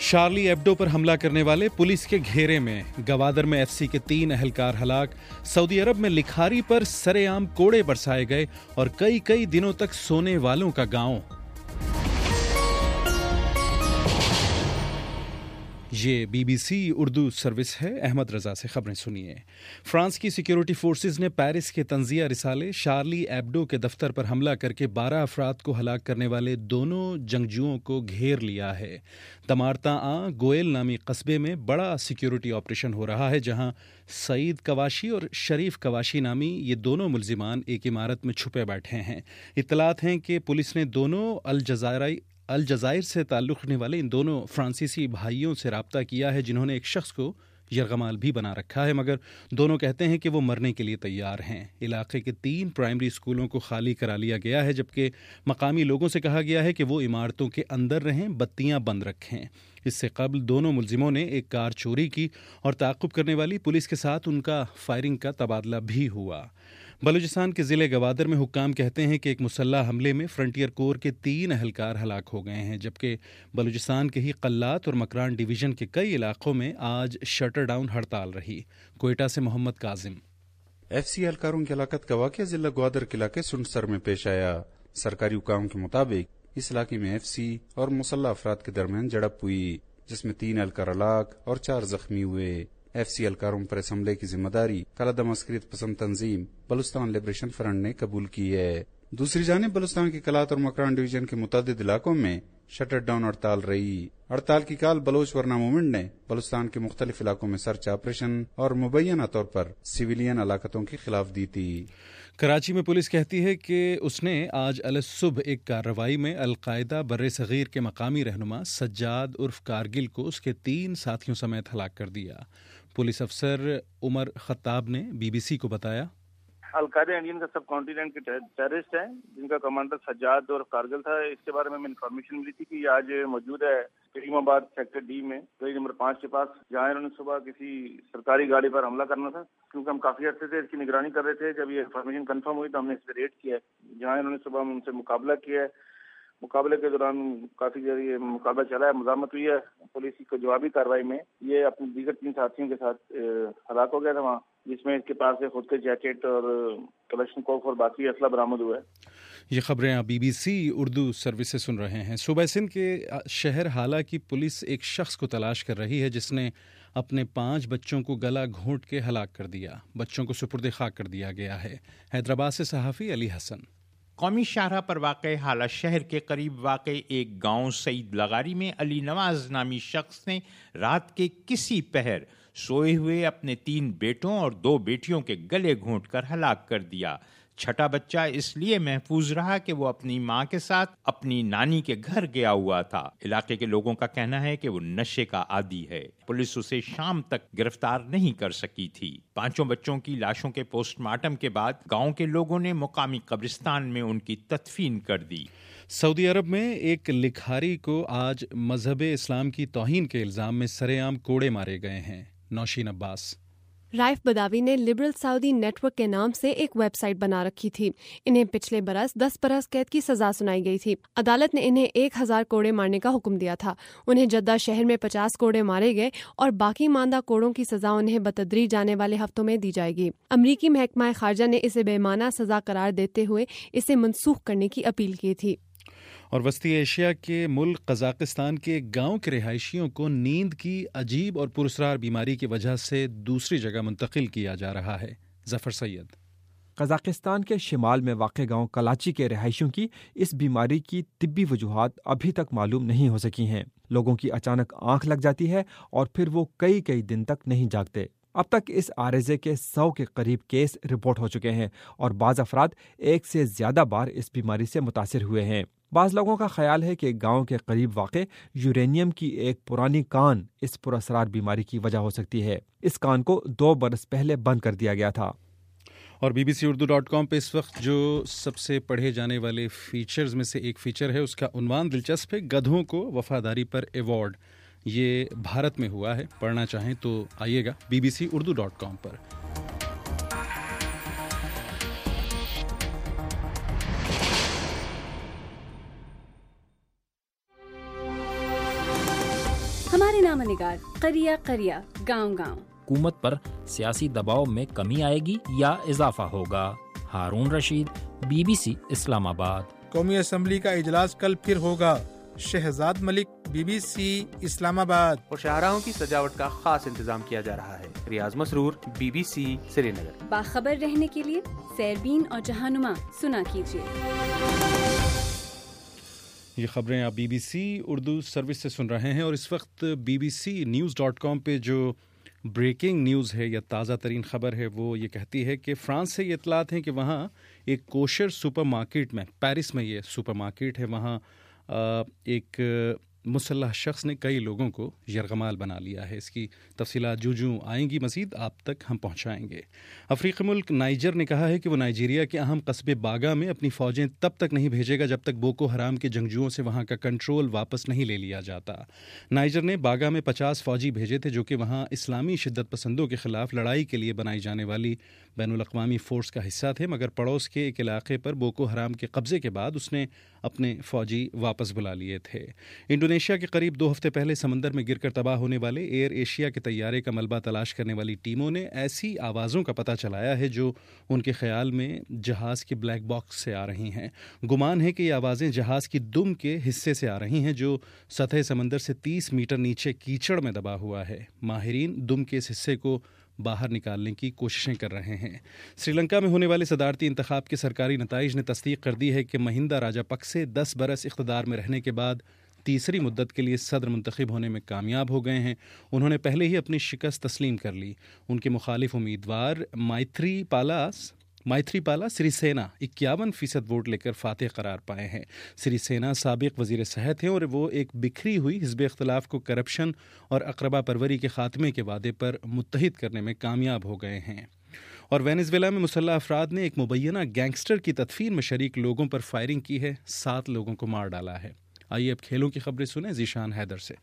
Charlie Hebdo پر حملہ کرنے والے پولیس کے گھیرے میں، گوادر میں ایف سی کے 3 اہلکار ہلاک، سعودی عرب میں لکھاری پر سرے عام کوڑے برسائے گئے اور کئی دنوں تک سونے والوں کا گاؤں۔ یہ B B C Urdu service ہے۔ احمد رضا سے خبریں سنیے۔ فرانس کی سیکیورٹی فورسز نے پیرس کے تنزیہ رسالے شارلی ایبڈو کے دفتر پر حملہ کر کے 12 افراد کو ہلاک کرنے والے دونوں جنگجوؤں کو گھیر لیا ہے۔ دمارتاں گوئل نامی قصبے میں بڑا سیکیورٹی آپریشن ہو رہا ہے، جہاں سعید کواشی اور شریف کواشی نامی یہ دونوں ملزمان ایک عمارت میں چھپے بیٹھے ہیں۔ اطلاعات ہیں کہ پولیس نے دونوں الجزائر سے تعلق رکھنے والے ان دونوں فرانسیسی بھائیوں سے رابطہ کیا ہے، جنہوں نے ایک شخص کو یرغمال بھی بنا رکھا ہے، مگر دونوں کہتے ہیں کہ وہ مرنے کے لیے تیار ہیں۔ علاقے کے 3 پرائمری اسکولوں کو خالی کرا لیا گیا ہے، جبکہ مقامی لوگوں سے کہا گیا ہے کہ وہ عمارتوں کے اندر رہیں، بتیاں بند رکھیں۔ اس سے قبل دونوں ملزموں نے ایک کار چوری کی اور تعاقب کرنے والی پولیس کے ساتھ ان کا فائرنگ کا تبادلہ بھی ہوا۔ بلوچستان کے ضلع گوادر میں حکام کہتے ہیں کہ ایک مسلح حملے میں فرنٹیئر کور کے 3 اہلکار ہلاک ہو گئے ہیں، جبکہ بلوچستان کے ہی قلات اور مکران ڈویژن کے کئی علاقوں میں آج شٹر ڈاؤن ہڑتال رہی۔ کوئٹہ سے محمد کاظم۔ ایف سی اہلکاروں کی ہلاکت کا واقعہ ضلع گوادر کے علاقے سنسر میں پیش آیا۔ سرکاری حکام کے مطابق اس علاقے میں ایف سی اور مسلح افراد کے درمیان جھڑپ ہوئی، جس میں 3 اہلکار ہلاک اور 4 زخمی ہوئے۔ ایف سی اہلکاروں پر اس حملے کی ذمہ داری کالعدم عسکریت پسند تنظیم بلوچستان لبریشن فرنٹ نے قبول کی ہے۔ دوسری جانب بلوچستان کے کلات اور مکران ڈویژن کے متعدد علاقوں میں شٹر ڈاؤن ہڑتال رہی۔ ہڑتال کی کال بلوچ ورنا موومنٹ نے بلوچستان کے مختلف علاقوں میں سرچ آپریشن اور مبینہ طور پر سویلین ہلاکتوں کے خلاف دی تھی۔ کراچی میں پولیس کہتی ہے کہ اس نے آج الصبح ایک کارروائی میں القاعدہ بر صغیر کے مقامی رہنما سجاد عرف کارگل کو اس کے 3 ساتھیوں سمیت ہلاک کر دیا۔ پولیس افسر عمر خطاب نے بی بی سی کو بتایا، القاعدہ انڈین کا سب کانٹیننٹ کے ٹیررسٹ ہیں، جن کا کمانڈر سجاد اور کارگل تھا۔ اس کے بارے میں انفارمیشن ملی تھی کہ یہ آج موجود ہے کریم آباد سیکٹر ڈی میں گلی نمبر 5 کے پاس، جہاں انہوں نے صبح کسی سرکاری گاڑی پر حملہ کرنا تھا۔ کیونکہ ہم کافی عرصے سے اس کی نگرانی کر رہے تھے، جب یہ انفارمیشن کنفرم ہوئی تو ہم نے اس پہ ریڈ کیا ہے، جہاں انہوں نے صبح ان سے مقابلہ کیا ہے۔ مقابلے کے دوران کافی دیر یہ مقابلہ چلا ہے، مزاحمت ہوئی ہے۔ پولیس کی جوابی کارروائی میں یہ اپنے دیگر 3 ساتھیوں کے ساتھ ہلاک ہو گیا تھا وہاں، جس میں اس کے پاس سے خود کے جیکٹ اور کلیکشن کوف اور باقی اسلحہ برآمد ہوا ہے۔ یہ خبریں آپ B B C Urdu service سے سن رہے ہیں۔ صوبہ سندھ کے شہر حالہ کی پولیس ایک شخص کو تلاش کر رہی ہے جس نے اپنے 5 بچوں کو گلا گھونٹ کے ہلاک کر دیا۔ بچوں کو سپرد خاک کر دیا گیا ہے۔ حیدرآباد سے صحافی علی حسن۔ قومی شاہراہ پر واقع حالہ شہر کے قریب واقع ایک گاؤں سعید لغاری میں علی نواز نامی شخص نے رات کے کسی پہر سوئے ہوئے اپنے 3 بیٹوں اور 2 بیٹیوں کے گلے گھونٹ کر ہلاک کر دیا۔ چھٹا بچہ اس لیے محفوظ رہا کہ وہ اپنی ماں کے ساتھ اپنی نانی کے گھر گیا ہوا تھا۔ علاقے کے لوگوں کا کہنا ہے کہ وہ نشے کا عادی ہے۔ پولیس اسے شام تک گرفتار نہیں کر سکی تھی۔ 5 بچوں کی لاشوں کے پوسٹ مارٹم کے بعد گاؤں کے لوگوں نے مقامی قبرستان میں ان کی تدفین کر دی۔ سعودی عرب میں ایک لکھاری کو آج مذہب اسلام کی توہین کے الزام میں سرے عام کوڑے مارے گئے ہیں۔ نوشین عباس۔ رائف بداوی نے لبرل سعودی نیٹ ورک کے نام سے ایک ویب سائٹ بنا رکھی تھی۔ انہیں پچھلے برس 10 برس قید کی سزا سنائی گئی تھی۔ عدالت نے انہیں 1000 کوڑے مارنے کا حکم دیا تھا۔ انہیں جدہ شہر میں 50 کوڑے مارے گئے اور باقی ماندہ کوڑوں کی سزا انہیں بتدریج آنے والے ہفتوں میں دی جائے گی۔ امریکی محکمہ خارجہ نے اسے بے معنی سزا قرار دیتے ہوئے اسے منسوخ کرنے کی اپیل کی تھی۔ اور وسطی ایشیا کے ملک قزاقستان کے گاؤں کے رہائشیوں کو نیند کی عجیب اور پراسرار بیماری کی وجہ سے دوسری جگہ منتقل کیا جا رہا ہے۔ ظفر سید۔ قزاقستان کے شمال میں واقع گاؤں کلاچی کے رہائشیوں کی اس بیماری کی طبی وجوہات ابھی تک معلوم نہیں ہو سکی ہیں۔ لوگوں کی اچانک آنکھ لگ جاتی ہے اور پھر وہ کئی دن تک نہیں جاگتے۔ اب تک اس عارضے کے 100 کے قریب کیس رپورٹ ہو چکے ہیں اور بعض افراد 1 سے زیادہ بار اس بیماری سے متاثر ہوئے ہیں۔ بعض لوگوں کا خیال ہے کہ گاؤں کے قریب واقع یورینیم کی ایک پرانی کان اس پراسرار بیماری کی وجہ ہو سکتی ہے۔ اس کان کو 2 برس پہلے بند کر دیا گیا تھا۔ اور bbcurdu.com پہ اس وقت جو سب سے پڑھے جانے والے فیچرز میں سے ایک فیچر ہے، اس کا عنوان دلچسپ ہے، گدھوں کو وفاداری پر ایوارڈ۔ یہ بھارت میں ہوا ہے۔ پڑھنا چاہیں تو آئیے گا bbcurdu.com پر۔ ہم روزنامہ نگار قریہ قریہ گاؤں گاؤں. حکومت پر سیاسی دباؤ میں کمی آئے گی یا اضافہ ہوگا؟ ہارون رشید، BBC اسلام آباد. قومی اسمبلی کا اجلاس کل پھر ہوگا. شہزاد ملک، BBC اسلام آباد. اور شاہراہوں کی سجاوٹ کا خاص انتظام کیا جا رہا ہے. ریاض مسرور، BBC سری نگر. باخبر رہنے کے لیے سیربین اور جہانما سنا کیجیے. یہ خبریں آپ BBC اردو سروس سے سن رہے ہیں، اور اس وقت bbcnews.com پہ جو بریکنگ نیوز ہے یا تازہ ترین خبر ہے وہ یہ کہتی ہے کہ فرانس سے یہ اطلاعات ہیں کہ وہاں ایک کوشر سپر مارکیٹ میں، پیرس میں یہ سپر مارکیٹ ہے، وہاں ایک مسلح شخص نے کئی لوگوں کو یرغمال بنا لیا ہے. اس کی تفصیلات جو آئیں گی مزید آپ تک ہم پہنچائیں گے. افریقی ملک نائجر نے کہا ہے کہ وہ نائجیریا کے اہم قصبے باگا میں اپنی فوجیں تب تک نہیں بھیجے گا جب تک بوکو حرام کے جنگجوؤں سے وہاں کا کنٹرول واپس نہیں لے لیا جاتا. نائجر نے باگا میں 50 فوجی بھیجے تھے جو کہ وہاں اسلامی شدت پسندوں کے خلاف لڑائی کے لیے بنائی جانے والی بین الاقوامی فورس کا حصہ تھے، مگر پڑوس کے ایک علاقے پر بوکو حرام کے قبضے کے بعد اس نے اپنے فوجی واپس بلا لیے تھے. انڈونیشیا کے قریب 2 ہفتے پہلے سمندر میں گر کر تباہ ہونے والے ایئر ایشیا کے طیارے کا ملبہ تلاش کرنے والی ٹیموں نے ایسی آوازوں کا پتہ چلایا ہے جو ان کے خیال میں جہاز کے بلیک باکس سے آ رہی ہیں. گمان ہے کہ یہ آوازیں جہاز کی دم کے حصے سے آ رہی ہیں جو سطح سمندر سے 30 میٹر نیچے کیچڑ میں دبا ہوا ہے. ماہرین دم کے اس حصے کو باہر نکالنے کی کوششیں کر رہے ہیں. سری لنکا میں ہونے والے صدارتی انتخاب کے سرکاری نتائج نے تصدیق کر دی ہے کہ مہندا راجاپکسے 10 برس اقتدار میں رہنے کے بعد تیسری مدت کے لیے صدر منتخب ہونے میں کامیاب ہو گئے ہیں. انہوں نے پہلے ہی اپنی شکست تسلیم کر لی. ان کے مخالف امیدوار مائتری پالا سری سینا 51% ووٹ لے کر فاتح قرار پائے ہیں. سری سینا سابق وزیر صحت ہیں اور وہ ایک بکھری ہوئی حزب اختلاف کو کرپشن اور اقربا پروری کے خاتمے کے وعدے پر متحد کرنے میں کامیاب ہو گئے ہیں. اور وینزویلا میں مسلح افراد نے ایک مبینہ گینگسٹر کی تدفین میں شریک لوگوں پر فائرنگ کی ہے. 7 لوگوں کو مار ڈالا ہے. آئیے اب کھیلوں کی خبریں سنیں ذیشان حیدر سے.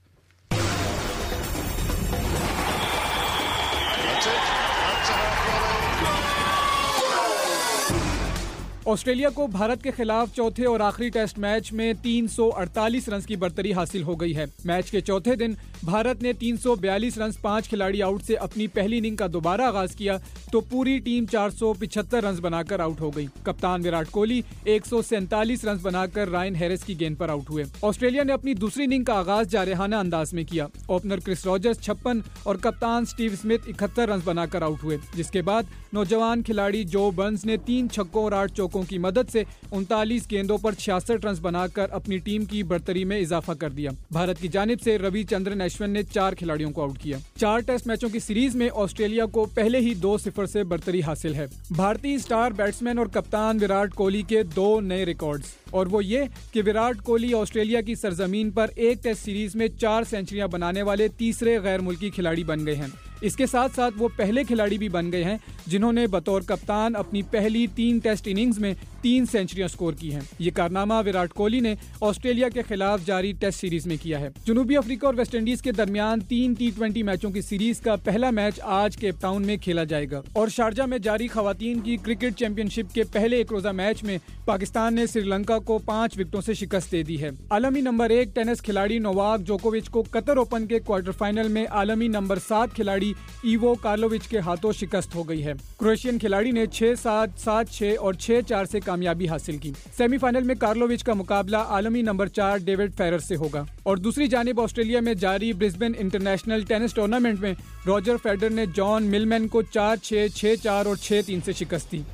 آسٹریلیا کو بھارت کے خلاف چوتھے اور آخری ٹیسٹ میچ میں 348 رنز کی برتری حاصل ہو گئی ہے. میچ کے چوتھے دن بھارت نے 342 رنز 5 کھلاڑی آؤٹ سے اپنی پہلی اننگ کا دوبارہ آغاز کیا تو پوری ٹیم 475 رنز بنا کر آؤٹ ہو گئی. کپتان وراٹ کوہلی 147 رنز بنا کر رائن ہیرس کی گیند پر آؤٹ ہوئے. آسٹریلیا نے اپنی دوسری اننگ کا آغاز جارحانہ انداز میں کیا. اوپنر کرس راجرز 56 اور کپتان سٹیو سمتھ 71 رنز بنا کر آؤٹ ہوئے، جس کے بعد نوجوان کھلاڑی جو برنز نے 3 چھکوں اور 8 چوکوں کی مدد سے 39 گیندوں پر 66 رنز بنا کر اپنی ٹیم کی برتری میں اضافہ کر دیا. بھارت کی جانب سے روی چندرن اشون نے 4 کھلاڑیوں کو آؤٹ کیا. 4 ٹیسٹ میچوں کی سیریز میں آسٹریلیا کو پہلے ہی 2-0 سے برتری حاصل ہے. بھارتی سٹار بیٹسمین اور کپتان وراٹ کوہلی کے 2 نئے ریکارڈز، اور وہ یہ کہ وراٹ کوہلی آسٹریلیا کی سرزمین پر ایک ٹیسٹ سیریز میں 4 سینچریاں بنانے والے تیسرے غیر ملکی کھلاڑی بن گئے ہیں. اس کے ساتھ ساتھ وہ پہلے کھلاڑی بھی بن گئے ہیں جنہوں نے بطور کپتان اپنی پہلی 3 ٹیسٹ اننگز میں 3 سینچریاں سکور کی ہیں. یہ کارنامہ وراٹ کوہلی نے آسٹریلیا کے خلاف جاری ٹیسٹ سیریز میں کیا ہے. جنوبی افریقہ اور ویسٹ انڈیز کے درمیان 3 T20 میچوں کی سیریز کا پہلا میچ آج کیپ ٹاؤن میں کھیلا جائے گا. اور شارجہ میں جاری خواتین کی کرکٹ چیمپئن شپ کے پہلے ایک روزہ میچ میں پاکستان نے سری لنکا کو 5 وکٹوں سے شکست دے دی ہے. عالمی نمبر 1 ٹینس کھلاڑی نوواک جوکووچ کو قطر اوپن کے کوارٹر فائنل میں عالمی نمبر 7 کھلاڑی ایوو کارلووچ کے ہاتھوں شکست ہو گئی ہے. کروشین کھلاڑی نے 6-7, 7-6 اور 6-4 سے کامیابی حاصل کی. سیمی فائنل میں کارلووچ کا مقابلہ عالمی نمبر 4 ڈیوڈ فیرر سے ہوگا. اور دوسری جانب آسٹریلیا میں جاری برسبن انٹرنیشنل ٹینس ٹورنامنٹ میں روجر فیڈرر نے جان ملمن کو 4-6, 6-4 اور 6-3 سے شکست دی.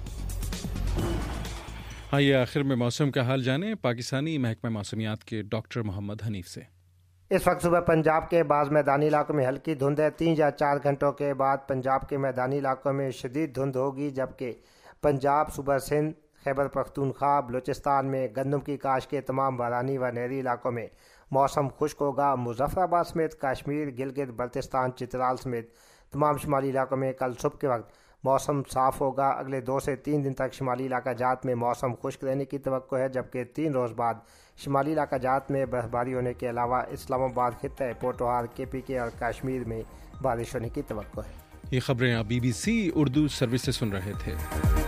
آئیے آخر میں موسم کا حال جانیں پاکستانی محکمہ موسمیات کے ڈاکٹر محمد حنیف سے. اس وقت صبح پنجاب کے بعض میدانی علاقوں میں ہلکی دھند ہے. 3 یا 4 گھنٹوں کے بعد پنجاب کے میدانی علاقوں میں شدید دھند ہوگی، جبکہ پنجاب، صوبہ سندھ، خیبر پختونخوا، بلوچستان میں گندم کی کاشت کے تمام بارانی و نہری علاقوں میں موسم خشک ہوگا. مظفر آباد سمیت کشمیر، گلگت بلتستان، چترال سمیت تمام شمالی علاقوں میں کل صبح کے وقت موسم صاف ہوگا. اگلے 2 سے 3 دن تک شمالی علاقہ جات میں موسم خشک رہنے کی توقع ہے، جبکہ 3 روز بعد شمالی علاقہ جات میں برف باری ہونے کے علاوہ اسلام آباد خطہ پوٹوہار، KPK اور کشمیر میں بارش ہونے کی توقع ہے. یہ خبریں آپ BBC اردو سروس سے سن رہے تھے.